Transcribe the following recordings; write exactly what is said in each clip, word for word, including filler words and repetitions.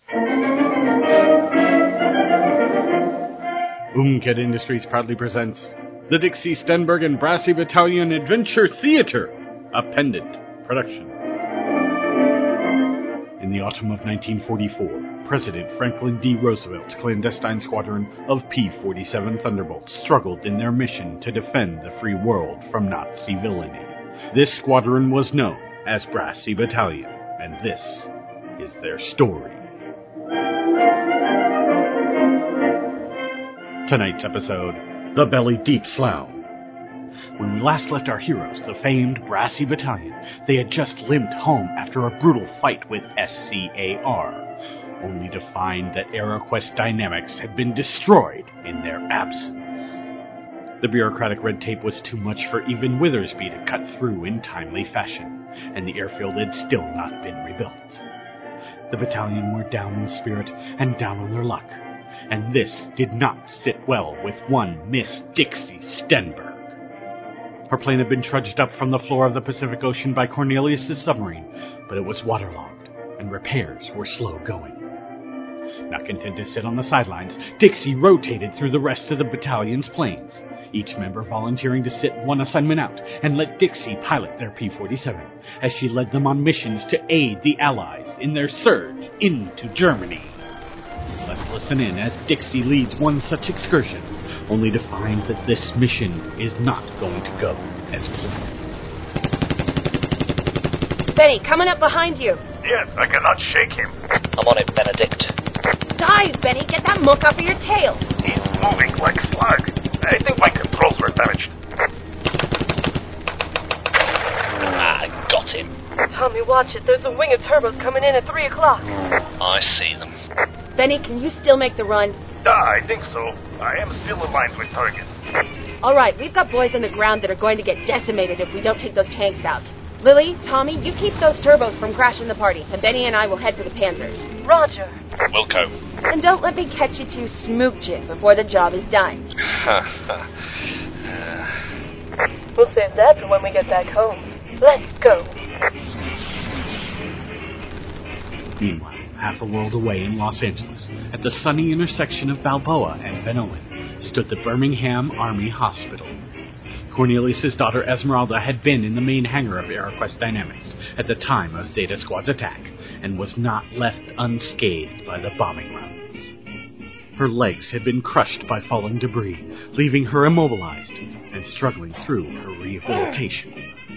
Boomkit Industries proudly presents the Dixie Stenberg and Brassy Battalion Adventure Theater, a pendant production. In the autumn of nineteen forty-four, President Franklin D. Roosevelt's clandestine squadron of P forty-seven Thunderbolts struggled in their mission to defend the free world from Nazi villainy. This squadron was known as Brassy Battalion, and this is their story. Tonight's episode, The Belly Deep Slough. When we last left our heroes, the famed Brassy Battalion, they had just limped home after a brutal fight with S C A R, only to find that AeroQuest Dynamics had been destroyed in their absence. The bureaucratic red tape was too much for even Withersby to cut through in timely fashion, and the airfield had still not been rebuilt. The battalion were down in spirit and down on their luck, and this did not sit well with one Miss Dixie Stenberg. Her plane had been trudged up from the floor of the Pacific Ocean by Cornelius' submarine, but it was waterlogged, and repairs were slow going. Not content to sit on the sidelines, Dixie rotated through the rest of the battalion's planes, each member volunteering to sit one assignment out and let Dixie pilot their P forty-seven, as she led them on missions to aid the Allies in their surge into Germany. Let's listen in as Dixie leads one such excursion, only to find that this mission is not going to go as planned. Benny, coming up behind you. Yes, I cannot shake him. I'm on it, Benedict. Dive, Benny. Get that muck off of your tail. He's moving like slug. I think my controls were damaged. I got him. Tommy, watch it. There's a wing of turbos coming in at three o'clock. I see them. Benny, can you still make the run? Ah, I think so. I am still aligned with target. All right, we've got boys on the ground that are going to get decimated if we don't take those tanks out. Lily, Tommy, you keep those turbos from crashing the party, and Benny and I will head for the Panzers. Roger. Wilco. And don't let me catch you two smooching before the job is done. We'll save that for when we get back home. Let's go. Meanwhile, half a world away in Los Angeles, at the sunny intersection of Balboa and Van Owen, stood the Birmingham Army Hospital. Cornelius' daughter Esmeralda had been in the main hangar of AeroQuest Dynamics at the time of Zeta Squad's attack, and was not left unscathed by the bombing rounds. Her legs had been crushed by falling debris, leaving her immobilized and struggling through her rehabilitation.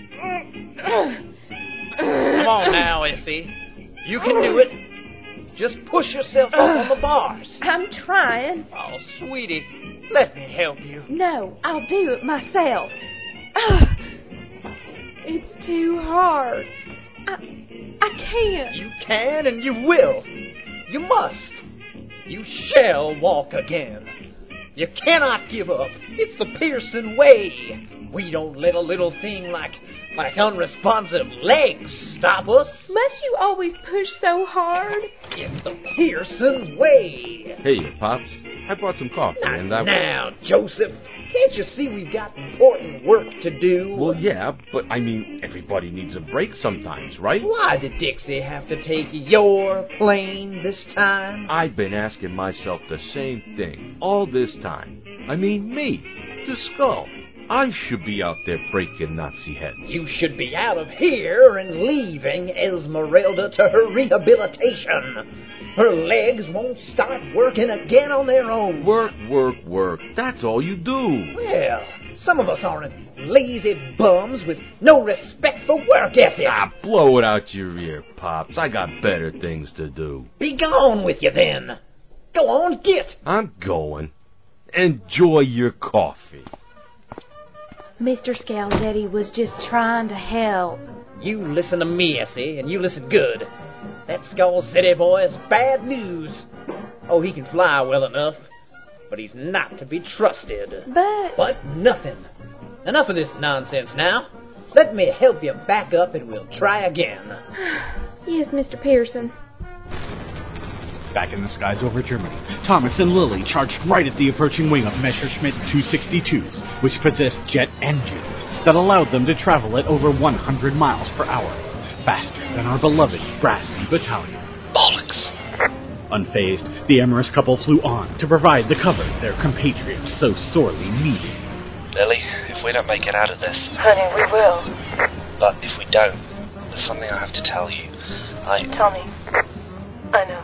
Come on now, Effie. You can do it. Just push yourself up on the bars. I'm trying. Oh, sweetie, let me help you. No, I'll do it myself. Ugh. It's too hard. I, I can't. You can and you will. You must. You shall walk again. You cannot give up. It's the Pearson way. We don't let a little thing like like unresponsive legs stop us. Must you always push so hard? It's the Pearson way. Hey, Pops. I brought some coffee Not and I... now, Joseph. Can't you see we've got important work to do? Well, yeah, but I mean, everybody needs a break sometimes, right? Why did Dixie have to take your plane this time? I've been asking myself the same thing all this time. I mean, me, the Skull. I should be out there breaking Nazi heads. You should be out of here and leaving Esmeralda to her rehabilitation. Her legs won't start working again on their own. Work, work, work. That's all you do. Well, some of us aren't lazy bums with no respect for work ethic. Ah, blow it out your ear, Pops. I got better things to do. Be gone with you then. Go on, get. I'm going. Enjoy your coffee. Mister Scalzetti was just trying to help. You listen to me, Essie, and you listen good. That Skull City boy is bad news. Oh, he can fly well enough, but he's not to be trusted. But... But nothing. Enough of this nonsense now. Let me help you back up and we'll try again. Yes, Mister Pearson. Back in the skies over Germany, Thomas and Lily charged right at the approaching wing of Messerschmitt two sixty-twos, which possessed jet engines that allowed them to travel at over one hundred miles per hour, faster than our beloved Brassy Battalion. Bollocks. Unfazed, the amorous couple flew on to provide the cover their compatriots so sorely needed. Lily, if we don't make it out of this... Honey, we will. But if we don't, there's something I have to tell you. I... Tell me. I know.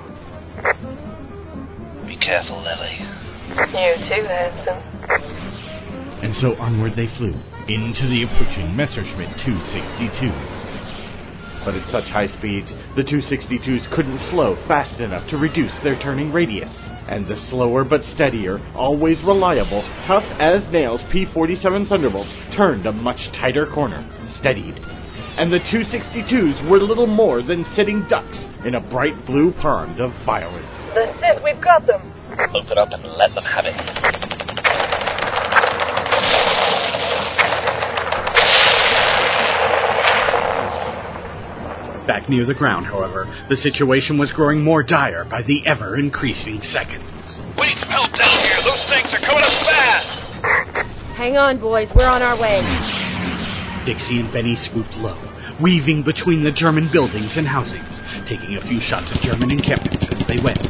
Be careful, Lily. You too, handsome. And so onward they flew, into the approaching Messerschmitt two sixty-two. But at such high speeds, the two sixty-twos couldn't slow fast enough to reduce their turning radius. And the slower but steadier, always reliable, tough as nails P forty-seven Thunderbolts turned a much tighter corner, steadied. And the two sixty-twos were little more than sitting ducks in a bright blue pond of fireworks. That's it, we've got them. Open up and let them have it. Back near the ground, however, the situation was growing more dire by the ever-increasing seconds. We need some help down here. Those things are coming up fast. Hang on, boys. We're on our way. Dixie and Benny swooped low, weaving between the German buildings and housings, taking a few shots at German encampments as they went.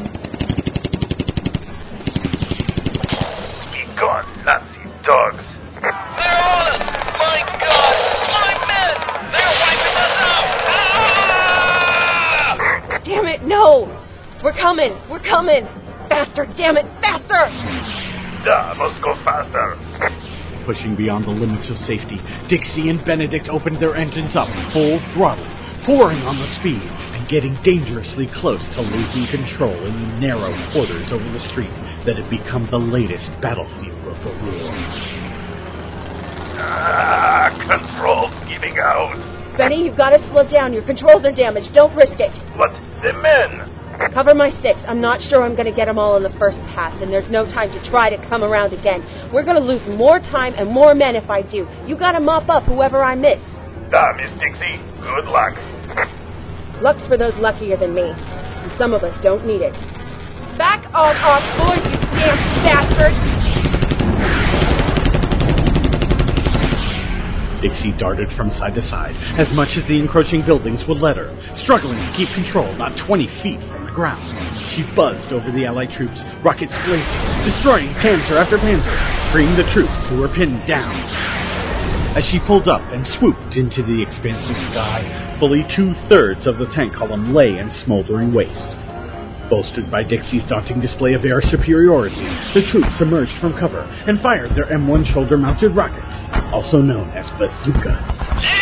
Be gone, Nazi dogs. They're on us! My God! My men! They're wiping us out! Ah! Damn it, no! We're coming! We're coming! Faster, damn it, faster! Duh, must go faster. Pushing beyond the limits of safety, Dixie and Benedict opened their engines up full throttle, pouring on the speed and getting dangerously close to losing control in the narrow quarters over the street that had become the latest battlefield of the war. Ah, control's giving out. Benny, you've got to slow down. Your controls are damaged. Don't risk it. What? The men? Cover my six. I'm not sure I'm going to get them all in the first pass, and there's no time to try to come around again. We're going to lose more time and more men if I do. You got to mop up whoever I miss. Duh, Miss Dixie. Good luck. Luck's for those luckier than me, and some of us don't need it. Back on off, boys, you damn bastard! Dixie darted from side to side, as much as the encroaching buildings would let her, struggling to keep control not twenty feet from the ground. She buzzed over the Allied troops, rockets blazing, destroying panzer after panzer, freeing the troops who were pinned down. As she pulled up and swooped into the expansive sky, fully two-thirds of the tank column lay in smoldering waste. Bolstered by Dixie's daunting display of air superiority, the troops emerged from cover and fired their M one shoulder-mounted rockets, also known as bazookas.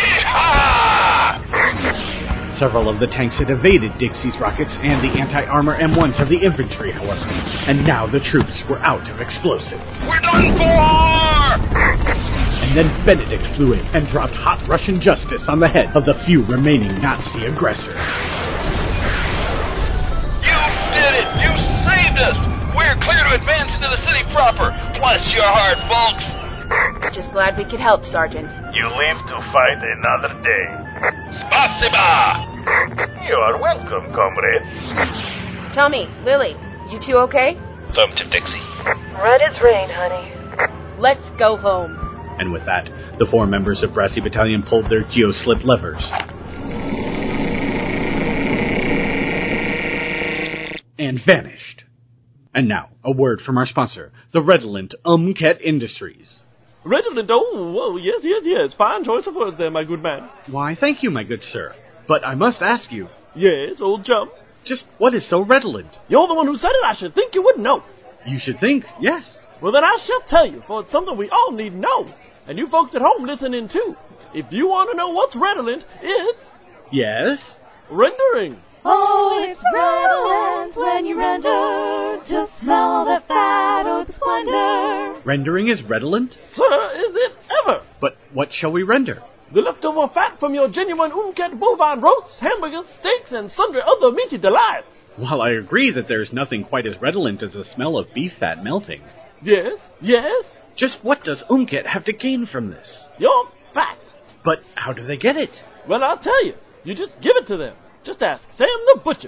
Yeehaw! Several of the tanks had evaded Dixie's rockets and the anti-armor M ones of the infantry, however, and now the troops were out of explosives. We're done for! And then Benedict flew in and dropped hot Russian justice on the head of the few remaining Nazi aggressors. You did it! You saved us! We're clear to advance into the city proper. Bless your heart, folks. Just glad we could help, Sergeant. You live to fight another day. Spasiba! You are welcome, comrade. Tommy, Lily, you two okay? Affirmative, Dixie. Right as rain, honey. Let's go home. And with that, the four members of Brassy Battalion pulled their geoslip levers. And vanished. And now, a word from our sponsor, the Redolent Umket Industries. Redolent, oh, oh, yes, yes, yes. Fine choice of words there, my good man. Why, thank you, my good sir. But I must ask you, Yes, old chum. just what is so redolent? You're the one who said it. I should think you would know. You should think, yes. Well, then I shall tell you, for it's something we all need to know. And you folks at home listening, too. If you want to know what's redolent, it's Yes? rendering. Oh, it's redolent when you render to smell the fat or the splendor. Rendering is redolent? Sir, is it ever? But what shall we render? The leftover fat from your genuine Umket bovine roasts, hamburgers, steaks, and sundry other meaty delights. While I agree that there's nothing quite as redolent as the smell of beef fat melting, Yes, yes, just what does Umket have to gain from this? your fat. But how do they get it? Well, I'll tell you. You just give it to them. Just ask Sam the Butcher.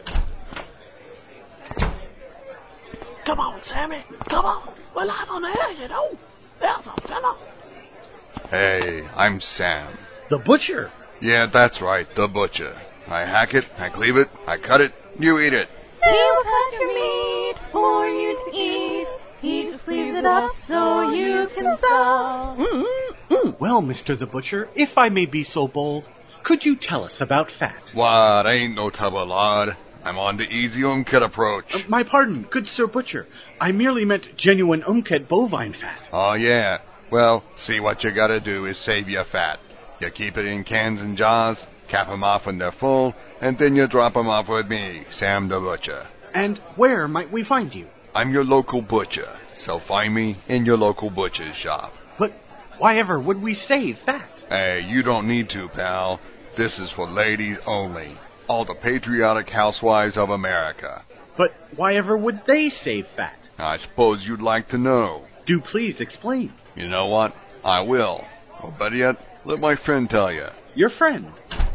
Come on, Sammy. Come on. We're live on the air, you know. There's a fella. Hey, I'm Sam. The butcher. Yeah, that's right, the butcher. I hack it, I cleave it, I cut it, you eat it. He will cut your meat for you to eat. He just leaves it up so you can sell. Mm-mm. Well, Mister the Butcher, if I may be so bold, could you tell us about fat? What, ain't no trouble, lad. I'm on the easy Umket approach. Uh, my pardon, good Sir Butcher. I merely meant genuine Umket bovine fat. Oh, yeah. Well, see, what you gotta do is save your fat. You keep it in cans and jars, cap 'em off when they're full, and then you drop 'em off with me, Sam the Butcher. And where might we find you? I'm your local butcher, so find me in your local butcher's shop. But why ever would we save fat? Hey, you don't need to, pal. This is for ladies only. All the patriotic housewives of America. But why ever would they save fat? I suppose you'd like to know. Do please explain. You know what? I will. Or better yet, let my friend tell you. Your friend.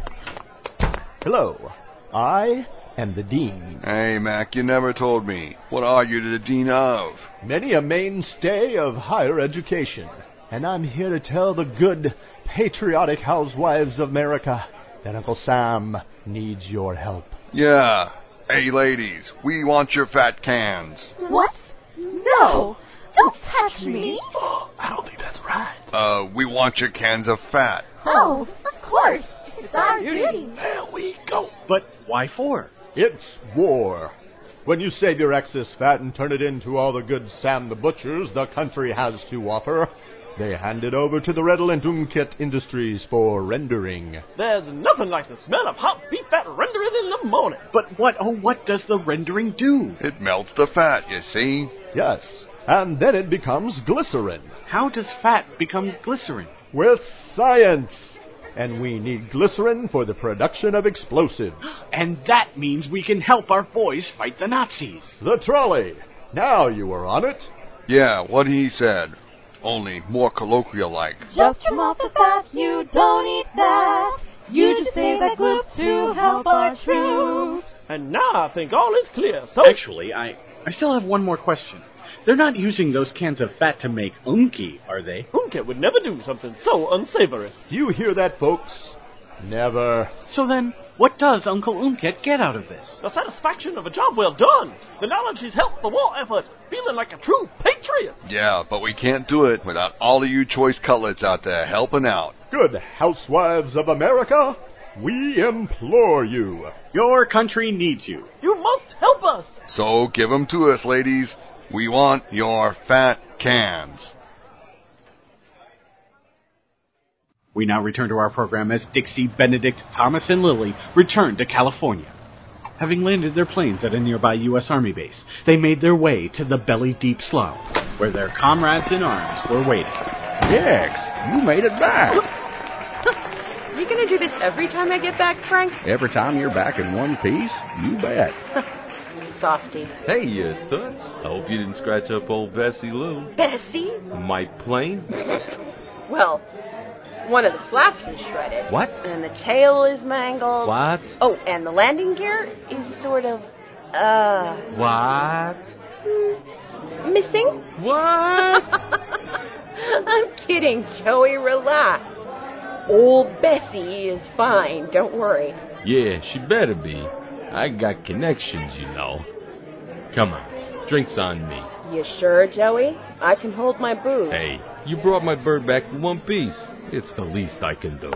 Hello. I am the Dean. Hey, Mac, you never told me. What are you the Dean of? Many a mainstay of higher education. And I'm here to tell the good, patriotic housewives of America that Uncle Sam needs your help. Yeah. Hey, ladies, we want your fat cans. What? No! Don't touch me! I don't think that's right. Uh, we want your cans of fat. Oh, of course. It's our duty. There we go. But why for? It's war. When you save your excess fat and turn it into all the good Sam the Butchers the country has to offer, they hand it over to the Redolent Umket Industries for rendering. There's nothing like the smell of hot beef fat rendering in the morning. But what, oh, what does the rendering do? It melts the fat, you see. Yes, and then it becomes glycerin. How does fat become glycerin? With science. And we need glycerin for the production of explosives. And that means we can help our boys fight the Nazis. The trolley. Now you are on it. Yeah, what he said. Only more colloquial-like. Just trim off the fat, you don't eat that. You just save that glue to help our troops. And now I think all is clear, so... Actually, I, I still have one more question. They're not using those cans of fat to make unki, are they? Umket would never do something so unsavory. Do you hear that, folks? Never. So then, what does Uncle Umket get out of this? The satisfaction of a job well done. The knowledge he's helped the war effort. Feeling like a true patriot. Yeah, but we can't do it without all of you choice cutlets out there helping out. Good housewives of America, we implore you. Your country needs you. You must help us. So give 'em to us, ladies. We want your fat cans. We now return to our program as Dixie, Benedict, Thomas, and Lily return to California. Having landed their planes at a nearby U S Army base, they made their way to the Belly Deep Slough, where their comrades in arms were waiting. Dex, you made it back. Are you going to do this every time I get back, Frank? Every time you're back in one piece, you bet. Softy. Hey, you toots. I hope you didn't scratch up old Bessie Lou. Bessie? My plane? Well, one of the flaps is shredded. What? And the tail is mangled. What? Oh, and the landing gear is sort of, uh... What? Missing? What? I'm kidding, Joey. Relax. Old Bessie is fine. Don't worry. Yeah, she better be. I got connections, you know. Come on, drinks on me. You sure, Joey? I can hold my booze. Hey, you brought my bird back in one piece. It's the least I can do.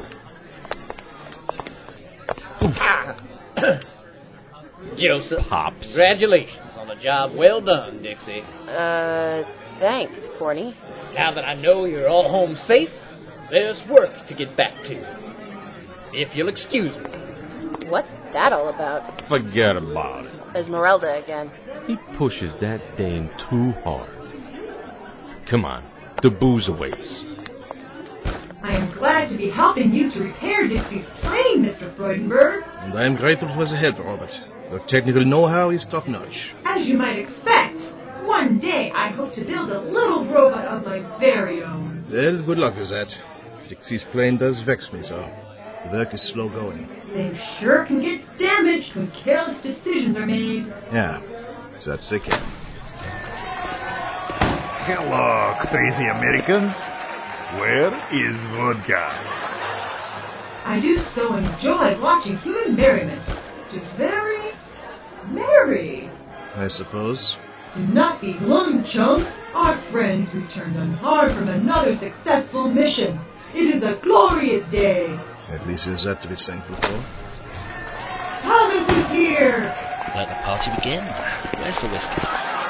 Joseph. Pops. Congratulations on a job well done, Dixie. Uh, thanks, Corny. Now that I know you're all home safe, there's work to get back to. If you'll excuse me. What's that all about? Forget about it. Esmeralda again. He pushes that dame too hard. Come on, the booze awaits. I am glad to be helping you to repair Dixie's plane, Mister Freudenberg. And I am grateful for the help, Robert. Your technical know-how is top-notch. As you might expect, one day I hope to build a little robot of my very own. Well, good luck with that. Dixie's plane does vex me so. The work is slow going. They sure can get damaged when careless decisions are made. Yeah, that's they can. Hello, crazy Americans. Where is vodka? I do so enjoy watching human merriment. It is very Mary! I suppose. Do not be glum, chump. Our friends returned unharmed from another successful mission. It is a glorious day. At least there's that to be thankful for. Thomas is here! Let the party begin. Where's the whiskey?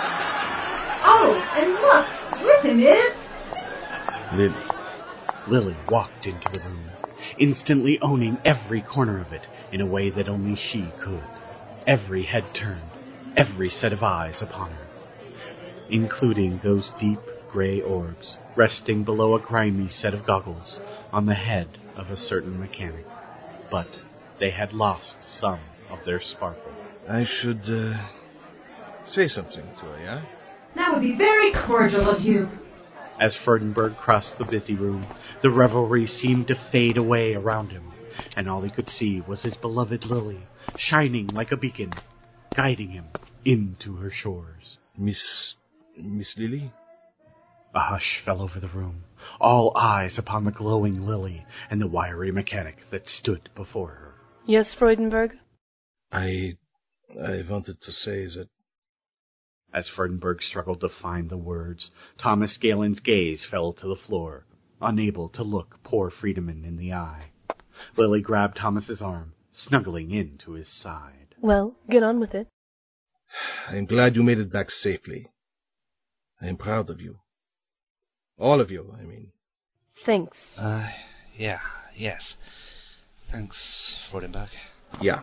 Oh, and look! With him is... Lily. Lily walked into the room, instantly owning every corner of it in a way that only she could. Every head turned, every set of eyes upon her, including those deep gray orbs resting below a grimy set of goggles on the head of a certain mechanic. But they had lost some of their sparkle. I should, uh, say something to her, yeah? That would be very cordial of you. As Freudenberg crossed the busy room, the revelry seemed to fade away around him, and all he could see was his beloved Lily, shining like a beacon, guiding him into her shores. Miss... Miss Lily? A hush fell over the room, all eyes upon the glowing Lily and the wiry mechanic that stood before her. Yes, Freudenberg? I... I wanted to say that... As Freudenberg struggled to find the words, Thomas Galen's gaze fell to the floor, unable to look poor Friedemann in the eye. Lily grabbed Thomas's arm, snuggling into his side. Well, get on with it. I'm glad you made it back safely. I am proud of you. All of you, I mean. Thanks. Uh, yeah, yes. Thanks, Freudenberg. Yeah.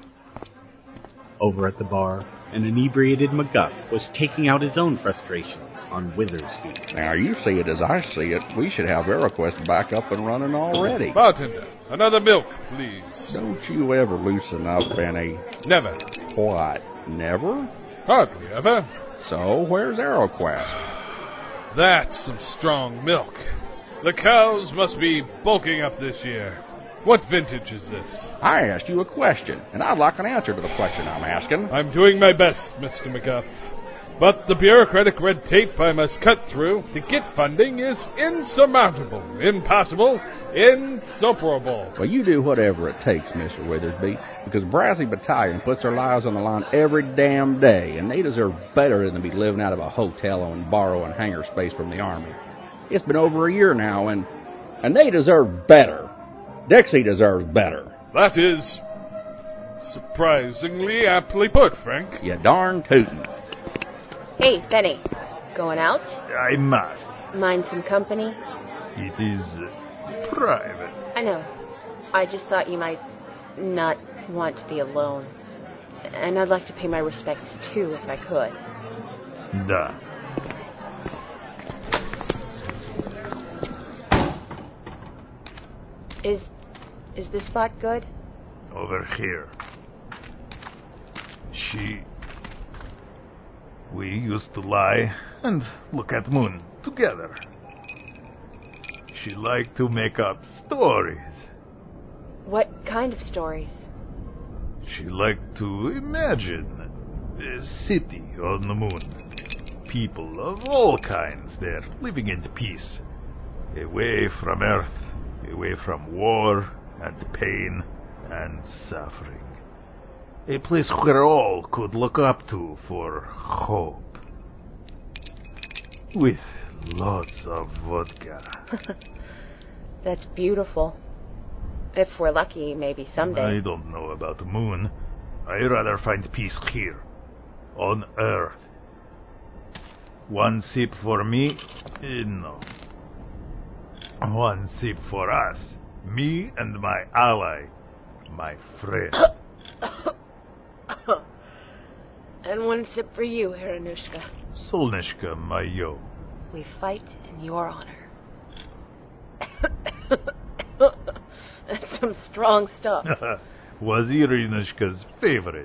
Over at the bar, an inebriated MacGuff was taking out his own frustrations on Withersfield. Now, you see it as I see it. We should have AeroQuest back up and running already. Bartender, another milk, please. Don't you ever loosen up, Benny. Never. What, never? Hardly ever. So, where's AeroQuest? That's some strong milk. The cows must be bulking up this year. What vintage is this? I asked you a question, and I'd like an answer to the question I'm asking. I'm doing my best, Mister McGuff. But the bureaucratic red tape I must cut through to get funding is insurmountable, impossible, insuperable. Well, you do whatever it takes, Mister Withersby, because Brassy Battalion puts their lives on the line every damn day, and they deserve better than to be living out of a hotel and borrowing hangar space from the Army. It's been over a year now, and and they deserve better. Dixie deserves better. That is surprisingly aptly put, Frank. You darn tootin'. Hey, Benny. Going out? I must. Mind some company? It is uh, private. I know. I just thought you might not want to be alone. And I'd like to pay my respects, too, if I could. Da. Is... is this spot good? Over here. She... We used to lie and look at moon together. She liked to make up stories. What kind of stories? She liked to imagine a city on the moon. People of all kinds there, living in peace. Away from Earth, away from war and pain and suffering. A place where all could look up to for hope. With lots of vodka. That's beautiful. If we're lucky, maybe someday. I don't know about the moon. I'd rather find peace here, on Earth. One sip for me? Eh, no. One sip for us. Me and my ally, my friend. And one sip for you, Haranushka. Solnishka, my yo. We fight in your honor. That's some strong stuff. Wazirinushka's favorite.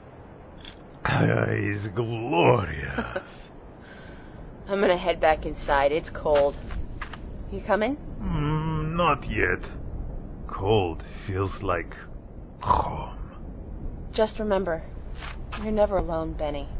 He's glorious. I'm gonna head back inside. It's cold. You coming? Mm, not yet. Cold feels like home. Just remember, you're never alone, Benny.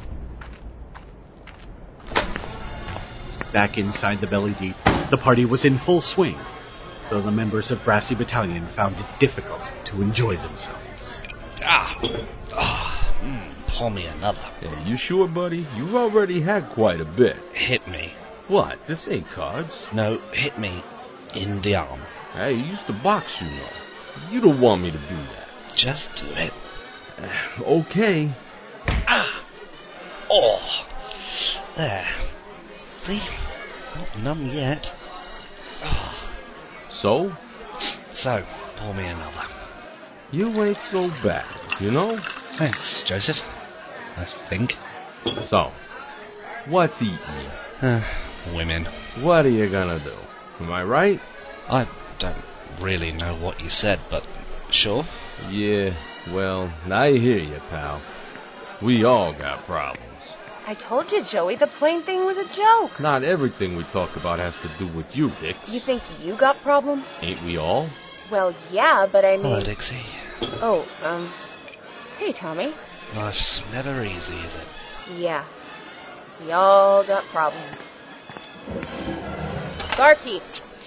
Back inside the Belly Deep, the party was in full swing, though the members of Brassy Battalion found it difficult to enjoy themselves. Ah, ah mm, pour me another. Hey, you sure, buddy? You've already had quite a bit. Hit me. What? This ain't cards. No, hit me in the arm. Hey, you used to box, you know. You don't want me to do that. Just do it. Uh, okay. Ah! Oh! There. See? Not numb yet. Oh. So? So, pour me another. You ain't so bad, you know? Thanks, Joseph. I think. So, what's eating you? Uh, women. What are you gonna do? Am I right? I don't really know what you said, but sure. Yeah, well, I hear you, pal. We all got problems. I told you, Joey, the plane thing was a joke. Not everything we talk about has to do with you, Dix. You think you got problems? Ain't we all? Well, yeah, but I mean... Hello, Dixie. Oh, um... Hey, Tommy. Life's never easy, is it? Yeah. We all got problems. Barkeep.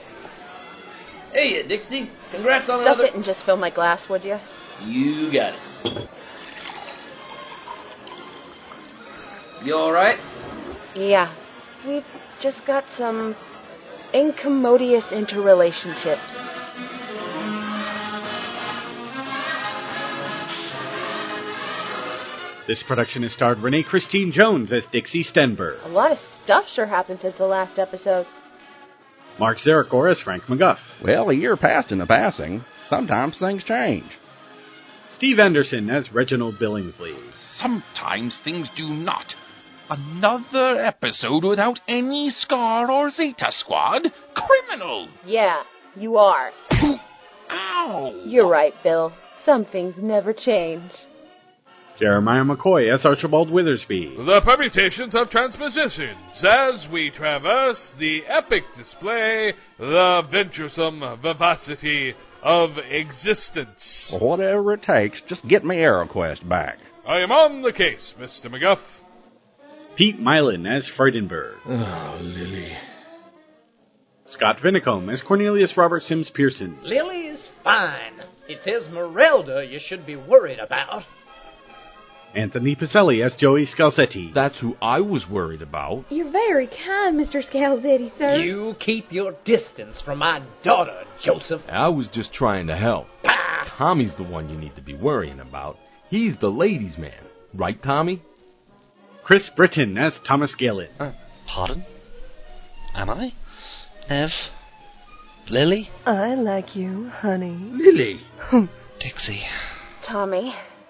Hey, Dixie. Congrats on Stuff another... it and just fill my glass, would you? You got it. You alright? Yeah. We've just got some incommodious interrelationships. This production has starred Renee Christine Jones as Dixie Stenberg, A lot of stuff sure happened since the last episode. Mark Zarakor as Frank McGuff, Well, a year passed in the passing. Sometimes things change. Steve Anderson as Reginald Billingsley, Sometimes things do not. Another episode without any Scar or Zeta Squad? Criminal! Yeah, you are. Ow! You're right, Bill. Some things never change. Jeremiah McCoy as Archibald Withersby, The permutations of transpositions as we traverse the epic display, the venturesome vivacity of existence. Well, whatever it takes, just get me AeroQuest back. I am on the case, Mister McGuff. Pete Mylan as Freudenberg, Oh, Lily. Scott Vinicombe as Cornelius Robert Sims Pearson, Lily is fine. It's Esmeralda you should be worried about. Anthony Pacelli as Joey Scalzetti. That's who I was worried about. You're very kind, Mister Scalzetti, sir. You keep your distance from my daughter, Joseph. I was just trying to help. Tommy's the one you need to be worrying about. He's the ladies' man. Right, Tommy? Chris Britton as Thomas Galen. Uh, pardon? Am I? Ev? Lily? I like you, honey. Lily! Dixie. Tommy.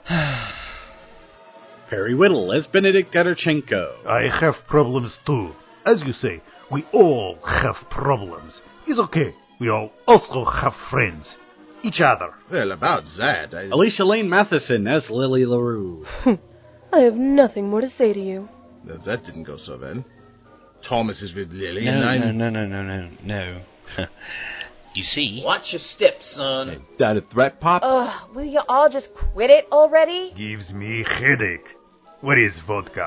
Perry Whittle as Benedict Ederchenko. I have problems too. As you say, we all have problems. It's okay. We all also have friends. Each other. Well, about that, I... Alicia Lane Matheson as Lily LaRue. I have nothing more to say to you. Well, that didn't go so well. Thomas is with Lily, No, and I'm... no, no, no, no, no, no. You see? Watch your steps, son. Hey, that a threat, Pop? Ugh, will you all just quit it already? Gives me headache. Where is vodka?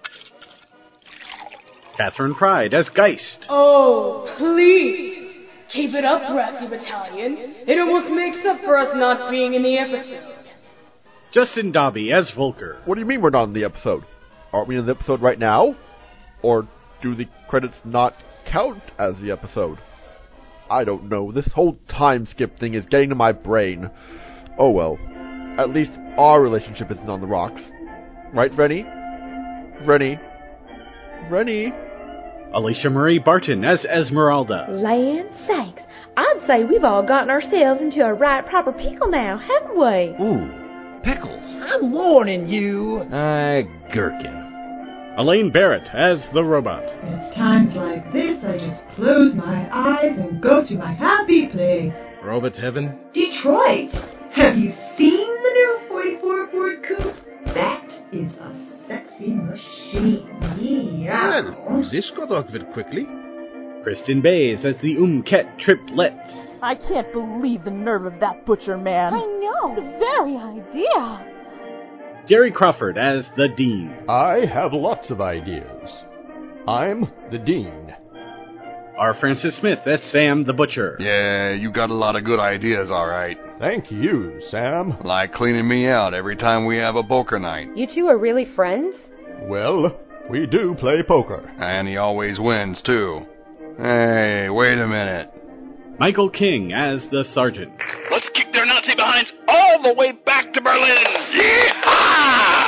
Catherine Pride as Geist. Oh, please. Keep it up, Brassy Battalion. It almost makes up for us not being in the episode. Justin Dobby as Volker. What do you mean we're not in the episode? Aren't we in the episode right now? Or do the credits not count as the episode? I don't know. This whole time skip thing is getting to my brain. Oh well. At least our relationship isn't on the rocks. Right, Rennie? Rennie? Rennie? Alicia Marie Barton as Esmeralda. Land sakes, I'd say we've all gotten ourselves into a right proper pickle now, haven't we? Ooh, pickles. I'm warning you. Uh, gherkin. Elaine Barrett as the robot. It's times like this I just close my eyes and go to my happy place. Robot Heaven? Detroit! Have you seen the new forty-four Ford Coupe? That is a sexy machine. Yeah. Well, this got awkward quickly. Kristen Bays as the Umket Triplet. I can't believe the nerve of that butcher man. I know, the very idea. Jerry Crawford as the Dean. I have lots of ideas. I'm the Dean. R. Francis Smith as Sam the Butcher. Yeah, you got a lot of good ideas, all right. Thank you, Sam. Like cleaning me out every time we have a poker night. You two are really friends? Well, we do play poker. And he always wins, too. Hey, wait a minute. Michael King as the Sergeant. Let's kick their Nazi behinds all the way back to Berlin. Yeehaw!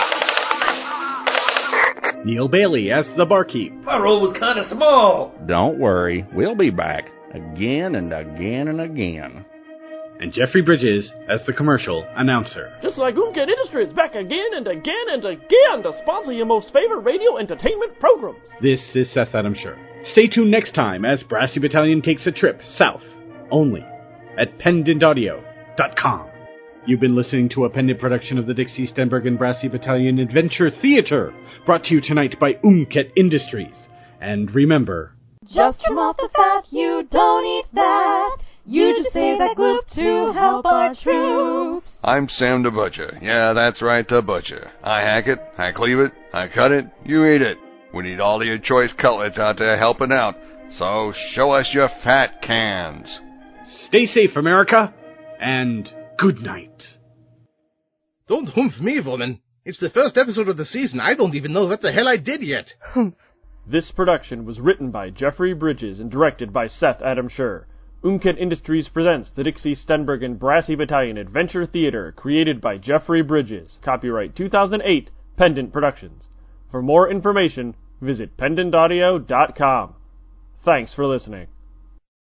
Neil Bailey as the Barkeep. My role was kind of small. Don't worry, we'll be back again and again and again. And Jeffrey Bridges as the commercial announcer. Just like Umket Industries, back again and again and again to sponsor your most favorite radio entertainment programs. This is Seth Adamsher. Stay tuned next time as Brassy Battalion takes a trip south, only at pendant audio dot com. You've been listening to a pendant production of the Dixie Stenberg and Brassy Battalion Adventure Theater, brought to you tonight by Umket Industries. And remember, just trim off the fat, you don't eat that. You just say that gloop to help our troops. I'm Sam the Butcher. Yeah, that's right, the Butcher. I hack it, I cleave it, I cut it, you eat it. We need all of your choice cutlets out there helping out. So show us your fat cans. Stay safe, America, and good night. Don't humph me, woman. It's the first episode of the season. I don't even know what the hell I did yet. This production was written by Jeffrey Bridges and directed by Seth Adamsher. Umket Industries presents the Dixie Stenberg and Brassy Battalion Adventure Theater, created by Jeffrey Bridges. Copyright two thousand eight, Pendant Productions. For more information, visit pendant audio dot com. Thanks for listening.